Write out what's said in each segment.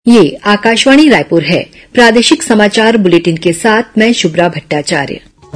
ये आकाशवाणी रायपुर है। प्रादेशिक समाचार बुलेटिन के साथ मैं शुभ्रा भट्टाचार्य।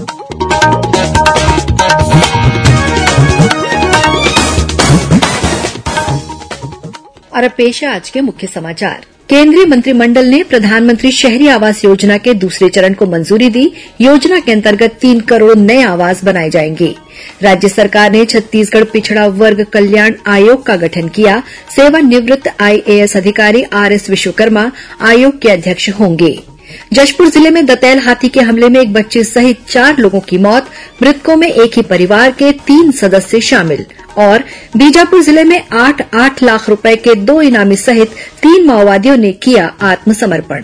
और अब पेश है आज के मुख्य समाचार। केंद्रीय मंत्रिमंडल ने प्रधानमंत्री शहरी आवास योजना के दूसरे चरण को मंजूरी दी। योजना के अंतर्गत 3 करोड़ नए आवास बनाए जाएंगे। राज्य सरकार ने छत्तीसगढ़ पिछड़ा वर्ग कल्याण आयोग का गठन किया। सेवानिवृत्त आईएएस अधिकारी आरएस विश्वकर्मा आयोग के अध्यक्ष होंगे। जशपुर जिले में दंतैल हाथी के हमले में एक बच्चे सहित 4 लोगों की मौत। मृतकों में एक ही परिवार के 3 सदस्य शामिल। और बीजापुर जिले में 8 लाख रुपए के 2 इनामी सहित 3 माओवादियों ने किया आत्मसमर्पण।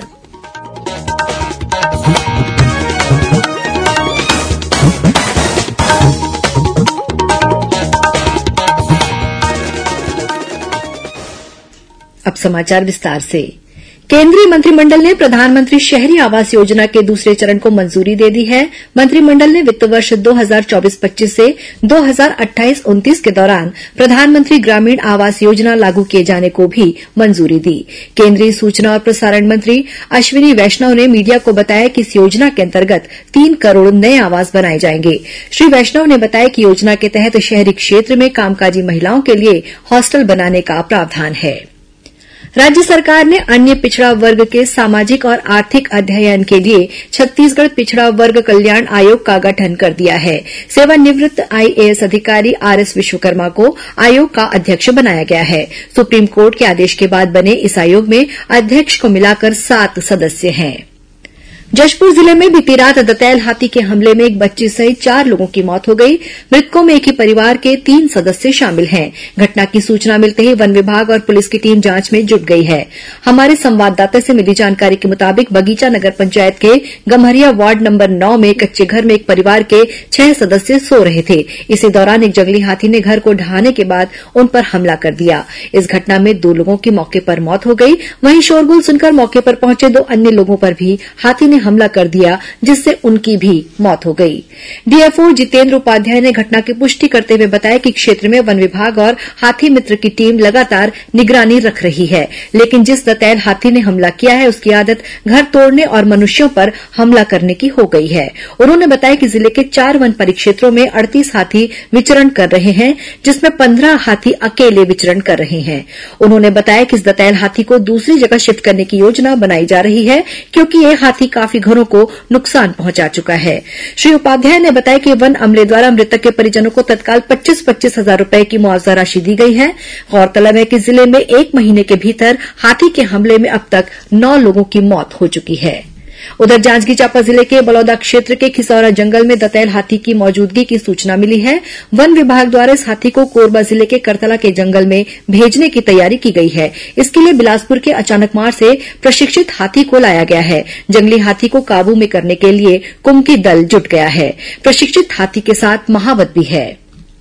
अब समाचार विस्तार से। केंद्रीय मंत्रिमंडल ने प्रधानमंत्री शहरी आवास योजना के दूसरे चरण को मंजूरी दे दी है। मंत्रिमंडल ने वित्त वर्ष 2024-25 से 2028-29 के दौरान प्रधानमंत्री ग्रामीण आवास योजना लागू किए जाने को भी मंजूरी दी। केंद्रीय सूचना और प्रसारण मंत्री अश्विनी वैष्णव ने मीडिया को बताया कि इस योजना के अंतर्गत 3 करोड़ नए आवास बनाए जाएंगे। श्री वैष्णव ने बताया कि योजना के तहत शहरी क्षेत्र में कामकाजी महिलाओं के लिए हॉस्टल बनाने का प्रावधान है। राज्य सरकार ने अन्य पिछड़ा वर्ग के सामाजिक और आर्थिक अध्ययन के लिए छत्तीसगढ़ पिछड़ा वर्ग कल्याण आयोग का गठन कर दिया है। सेवानिवृत्त आईएएस अधिकारी आरएस विश्वकर्मा को आयोग का अध्यक्ष बनाया गया है। सुप्रीम कोर्ट के आदेश के बाद बने इस आयोग में अध्यक्ष को मिलाकर 7 सदस्य हैं। जशपुर जिले में बीती रात दंतैल हाथी के हमले में एक बच्चे सहित 4 लोगों की मौत हो गई। मृतकों में एक ही परिवार के 3 सदस्य शामिल हैं। घटना की सूचना मिलते ही वन विभाग और पुलिस की टीम जांच में जुट गई है। हमारे संवाददाता से मिली जानकारी के मुताबिक बगीचा नगर पंचायत के गम्हरिया वार्ड नंबर 9 में कच्चे घर में एक परिवार के 6 सदस्य सो रहे थे। इसी दौरान एक जंगली हाथी ने घर को ढहाने के बाद उन पर हमला कर दिया। इस घटना में 2 लोगों की मौके पर मौत हो गई। वहीं शोरगुल सुनकर मौके पर पहुंचे 2 अन्य लोगों पर भी हाथी ने हमला कर दिया, जिससे उनकी भी मौत हो गई। डीएफओ जितेंद्र उपाध्याय ने घटना की पुष्टि करते हुए बताया कि क्षेत्र में वन विभाग और हाथी मित्र की टीम लगातार निगरानी रख रही है, लेकिन जिस दंतैल हाथी ने हमला किया है उसकी आदत घर तोड़ने और मनुष्यों पर हमला करने की हो गई है। उन्होंने बताया कि जिले के 4 वन परिक्षेत्रों में 38 हाथी विचरण कर रहे हैं, जिसमें 15 हाथी अकेले विचरण कर रहे हैं। उन्होंने बताया कि इस दंतैल हाथी को दूसरी जगह शिफ्ट करने की योजना बनाई जा रही है, क्योंकि ये हाथी काफी घरों को नुकसान पहुंचा चुका है। श्री उपाध्याय ने बताया कि वन अमले द्वारा मृतक के परिजनों को तत्काल 25-25 हजार रुपए की मुआवजा राशि दी गई है। गौरतलब है कि जिले में 1 महीने के भीतर हाथी के हमले में अब तक 9 लोगों की मौत हो चुकी है। उधर जांजगीर चांपा जिले के बलौदा क्षेत्र के खिसौरा जंगल में दंतैल हाथी की मौजूदगी की सूचना मिली है। वन विभाग द्वारा इस हाथी को कोरबा जिले के करतला के जंगल में भेजने की तैयारी की गई है। इसके लिए बिलासपुर के अचानकमार से प्रशिक्षित हाथी को लाया गया है। जंगली हाथी को काबू में करने के लिए कुमकी दल जुट गया है। प्रशिक्षित हाथी के साथ महावत भी है।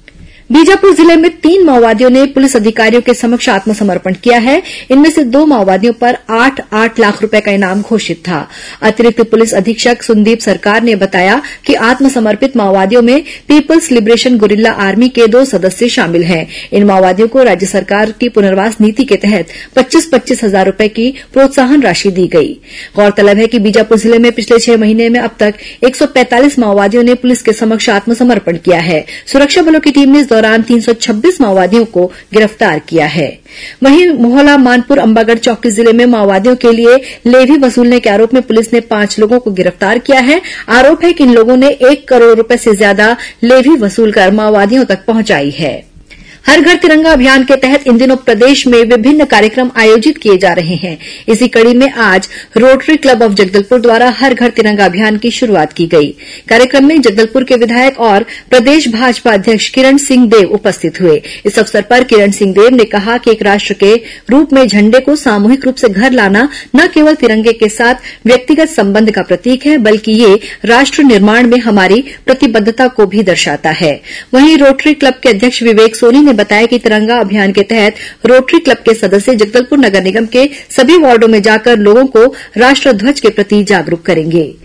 बीजापुर जिले में 3 माओवादियों ने पुलिस अधिकारियों के समक्ष आत्मसमर्पण किया है। इनमें से 2 माओवादियों पर 8 लाख रुपए का इनाम घोषित था। अतिरिक्त पुलिस अधीक्षक सुनदीप सरकार ने बताया कि आत्मसमर्पित माओवादियों में पीपल्स लिबरेशन गुरिल्ला आर्मी के 2 सदस्य शामिल हैं। इन माओवादियों को राज्य सरकार की पुनर्वास नीति के तहत 25-25 हजार रुपए की प्रोत्साहन राशि दी गई। गौरतलब है कि बीजापुर जिले में पिछले 6 महीने में अब तक 145 माओवादियों ने पुलिस के समक्ष आत्मसमर्पण किया है। सुरक्षा बलों की टीम ने दौरान 326 माओवादियों को गिरफ्तार किया है। वहीं मोहला मानपुर अंबागढ़ चौकी जिले में माओवादियों के लिए लेवी वसूलने के आरोप में पुलिस ने 5 लोगों को गिरफ्तार किया है। आरोप है कि इन लोगों ने 1 करोड़ रुपए से ज्यादा लेवी वसूलकर माओवादियों तक पहुंचाई है। हर घर तिरंगा अभियान के तहत इन दिनों प्रदेश में विभिन्न कार्यक्रम आयोजित किए जा रहे हैं। इसी कड़ी में आज रोटरी क्लब ऑफ जगदलपुर द्वारा हर घर तिरंगा अभियान की शुरुआत की गई। कार्यक्रम में जगदलपुर के विधायक और प्रदेश भाजपा अध्यक्ष किरण सिंह देव उपस्थित हुए। इस अवसर पर किरण सिंह देव ने कहा कि एक राष्ट्र के रूप में झंडे को सामूहिक रूप से घर लाना न केवल तिरंगे के साथ व्यक्तिगत संबंध का प्रतीक है, बल्कि ये राष्ट्र निर्माण में हमारी प्रतिबद्धता को भी दर्शाता है। वहीं रोटरी क्लब के अध्यक्ष विवेक सोनी ने बताया कि तिरंगा अभियान के तहत रोटरी क्लब के सदस्य जगदलपुर नगर निगम के सभी वार्डों में जाकर लोगों को राष्ट्र ध्वज के प्रति जागरूक करेंगे।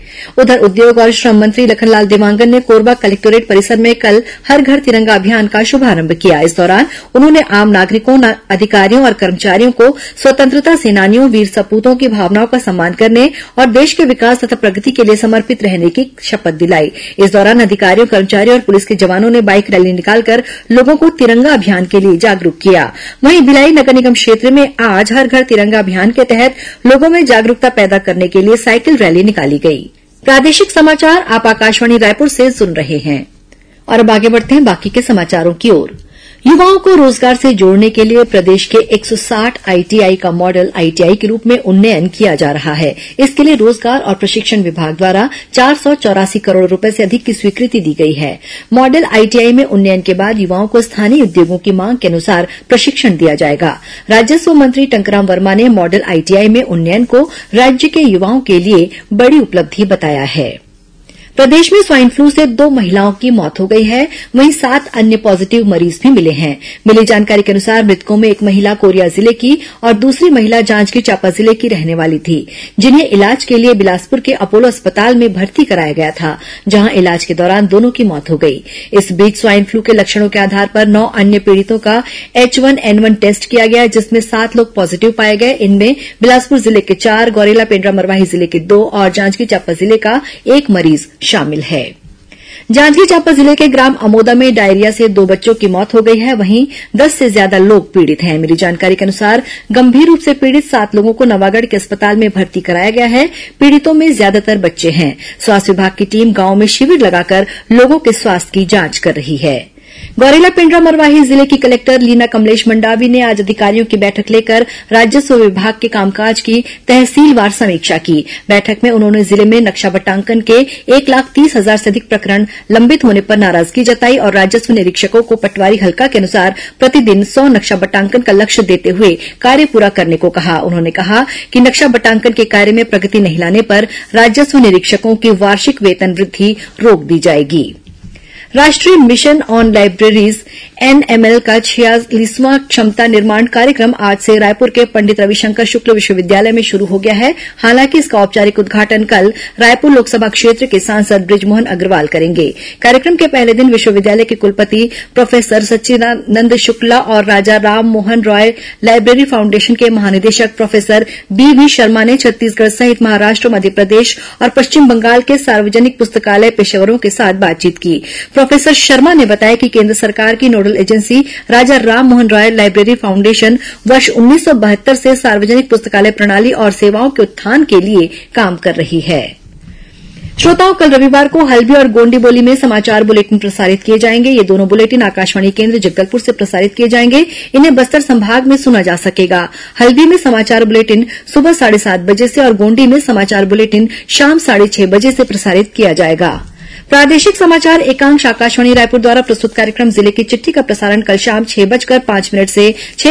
उधर उद्योग और श्रम मंत्री लखनलाल देवांगन ने कोरबा कलेक्टोरेट परिसर में कल हर घर तिरंगा अभियान का शुभारंभ किया। इस दौरान उन्होंने आम नागरिकों, अधिकारियों और कर्मचारियों को स्वतंत्रता सेनानियों, वीर सपूतों की भावनाओं का सम्मान करने और देश के विकास तथा प्रगति के लिए समर्पित रहने की शपथ दिलाई। इस दौरान अधिकारियों, कर्मचारियों और पुलिस के जवानों ने बाइक रैली निकालकर लोगों को तिरंगा अभियान के लिए जागरूक किया। वहीं भिलाई नगर निगम क्षेत्र में आज हर घर तिरंगा अभियान के तहत लोगों में जागरूकता पैदा करने के लिए साइकिल रैली निकाली गई। प्रादेशिक समाचार आप आकाशवाणी रायपुर से सुन रहे हैं और अब आगे बढ़ते हैं बाकी के समाचारों की ओर। युवाओं को रोजगार से जोड़ने के लिए प्रदेश के 160 आईटीआई का मॉडल आईटीआई के रूप में उन्नयन किया जा रहा है। इसके लिए रोजगार और प्रशिक्षण विभाग द्वारा 484 करोड़ रुपए से अधिक की स्वीकृति दी गई है। मॉडल आईटीआई में उन्नयन के बाद युवाओं को स्थानीय उद्योगों की मांग के अनुसार प्रशिक्षण दिया जाएगा। राजस्व मंत्री टंकराम वर्मा ने मॉडल आईटीआई में उन्नयन को राज्य के युवाओं के लिए बड़ी उपलब्धि बताया है। प्रदेश में स्वाइन फ्लू से 2 महिलाओं की मौत हो गई है, वहीं 7 अन्य पॉजिटिव मरीज भी मिले हैं। मिली जानकारी के अनुसार मृतकों में एक महिला कोरिया जिले की और दूसरी महिला जांजगीर चांपा जिले की रहने वाली थी, जिन्हें इलाज के लिए बिलासपुर के अपोलो अस्पताल में भर्ती कराया गया था, जहां इलाज के दौरान दोनों की मौत हो गई। इस बीच स्वाइन फ्लू के लक्षणों के आधार पर 9 अन्य पीड़ितों का H1N1 टेस्ट किया गया, जिसमें 7 लोग पॉजिटिव पाए गए। इनमें बिलासपुर जिले के 4, गौरेला पेंड्रा मरवाही जिले के 2 और जांजगीर चांपा जिले का 1 मरीज शामिल है। जांजगीर चांपा जिले के ग्राम अमोदा में डायरिया से 2 बच्चों की मौत हो गई है, वहीं 10 से ज्यादा लोग पीड़ित हैं। मिली जानकारी के अनुसार गंभीर रूप से पीड़ित 7 लोगों को नवागढ़ के अस्पताल में भर्ती कराया गया है। पीड़ितों में ज्यादातर बच्चे हैं। स्वास्थ्य विभाग की टीम गांव में शिविर लगाकर लोगों के स्वास्थ्य की जांच कर रही है। गौरेला पेंड्रा मरवाही जिले की कलेक्टर लीना कमलेश मंडावी ने आज अधिकारियों की बैठक लेकर राजस्व विभाग के कामकाज की तहसीलवार समीक्षा की। बैठक में उन्होंने जिले में नक्शा बटांकन के 1,30,000 से अधिक प्रकरण लंबित होने पर नाराजगी जताई और राजस्व निरीक्षकों को पटवारी हल्का के अनुसार प्रतिदिन 100 नक्शा बटांकन का लक्ष्य देते हुए कार्य पूरा करने को कहा। उन्होंने कहा कि नक्शा बटांकन के कार्य में प्रगति नहीं लाने पर राजस्व निरीक्षकों की वार्षिक वेतन वृद्धि रोक दी जाएगी। राष्ट्रीय मिशन ऑन लाइब्रेरीज एनएमएल का 46वां क्षमता निर्माण कार्यक्रम आज से रायपुर के पंडित रविशंकर शुक्ल विश्वविद्यालय में शुरू हो गया है। हालांकि इसका औपचारिक उद्घाटन कल रायपुर लोकसभा क्षेत्र के सांसद बृजमोहन अग्रवाल करेंगे। कार्यक्रम के पहले दिन विश्वविद्यालय के कुलपति प्रोफेसर सच्चिदानंद शुक्ला और राजा राम मोहन रॉय लाइब्रेरी फाउंडेशन के महानिदेशक प्रोफेसर बीवी शर्मा ने छत्तीसगढ़ सहित महाराष्ट्र, मध्यप्रदेश और पश्चिम बंगाल के सार्वजनिक पुस्तकालय पेशेवरों के साथ बातचीत की। प्रोफेसर शर्मा ने बताया कि केंद्र सरकार की nodal agency Raja Ram Mohan Roy library foundation वर्ष 1972 से सार्वजनिक पुस्तकालय प्रणाली और सेवाओं के उत्थान के लिए काम कर रही है। श्रोताओं, कल रविवार को हल्बी और गोंडी बोली में समाचार बुलेटिन प्रसारित किए जाएंगे। ये दोनों बुलेटिन आकाशवाणी केंद्र जगदलपुर से प्रसारित किए जाएंगे। इन्हें बस्तर संभाग में सुना जा सकेगा। हल्बी में समाचार बुलेटिन सुबह 7:30 बजे से और गोंडी में समाचार बुलेटिन शाम 6:30 बजे से प्रसारित किया जाएगा। प्रादेशिक समाचार एकांश आकाशवाणी रायपुर द्वारा प्रस्तुत कार्यक्रम जिले की चिट्ठी का प्रसारण कल शाम 6:05 से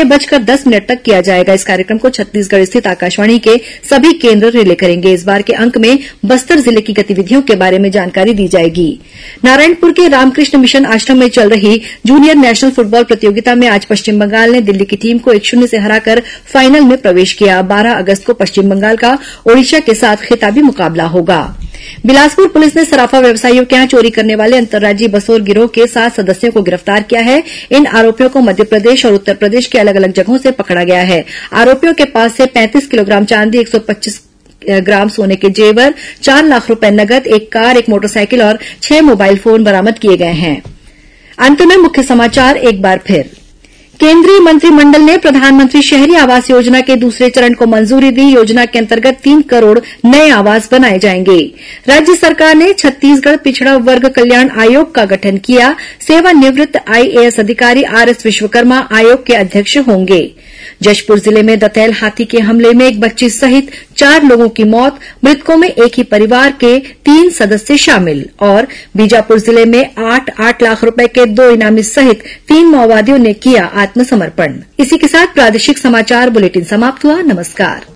6:10 तक किया जाएगा। इस कार्यक्रम को छत्तीसगढ़ स्थित आकाशवाणी के सभी केंद्र रिले करेंगे। इस बार के अंक में बस्तर जिले की गतिविधियों के बारे में जानकारी दी जाएगी। नारायणपुर के रामकृष्ण मिशन आश्रम में चल रही जूनियर नेशनल फुटबॉल प्रतियोगिता में आज पश्चिम बंगाल ने दिल्ली की टीम को 1-0 से हराकर फाइनल में प्रवेश किया। 12 अगस्त को पश्चिम बंगाल का ओडिशा के साथ खिताबी मुकाबला होगा। बिलासपुर पुलिस ने सराफा व्यवसायियों के यहां चोरी करने वाले अंतर्राज्यीय बसोर गिरोह के 7 सदस्यों को गिरफ्तार किया है। इन आरोपियों को मध्य प्रदेश और उत्तर प्रदेश के अलग अलग जगहों से पकड़ा गया है। आरोपियों के पास से 35 किलोग्राम चांदी, 125 ग्राम सोने के जेवर, 4 लाख रुपए नगद, 1 कार, 1 मोटरसाइकिल और 6 मोबाइल फोन बरामद किए गए हैं। अंत में मुख्य समाचार एक बार फिर। केंद्रीय मंत्रिमंडल ने प्रधानमंत्री शहरी आवास योजना के दूसरे चरण को मंजूरी दी। योजना के अंतर्गत 3 करोड़ नए आवास बनाए जाएंगे। राज्य सरकार ने छत्तीसगढ़ पिछड़ा वर्ग कल्याण आयोग का गठन किया। सेवानिवृत्त आईएएस अधिकारी आरएस विश्वकर्मा आयोग के अध्यक्ष होंगे। जशपुर जिले में दंतैल हाथी के हमले में एक बच्ची सहित 4 लोगों की मौत, मृतकों में एक ही परिवार के 3 सदस्य शामिल। और बीजापुर जिले में 8 लाख रुपए के 2 इनामी सहित 3 माओवादियों ने किया आत्मसमर्पण। इसी के साथ प्रादेशिक समाचार बुलेटिन समाप्त हुआ। नमस्कार।